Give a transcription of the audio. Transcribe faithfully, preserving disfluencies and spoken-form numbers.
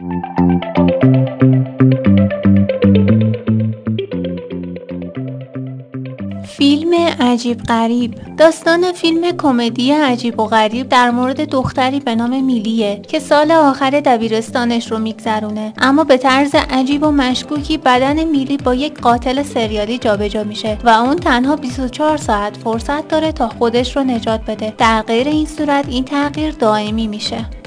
فیلم عجیب غریب. داستان فیلم کمدی عجیب و غریب در مورد دختری به نام میلیه که سال آخر دبیرستانش رو میگذرونه، اما به طرز عجیب و مشکوکی بدن میلی با یک قاتل سریالی جابجا میشه و اون تنها بیست و چهار ساعت فرصت داره تا خودش رو نجات بده. در غیر این صورت این تغییر دائمی میشه.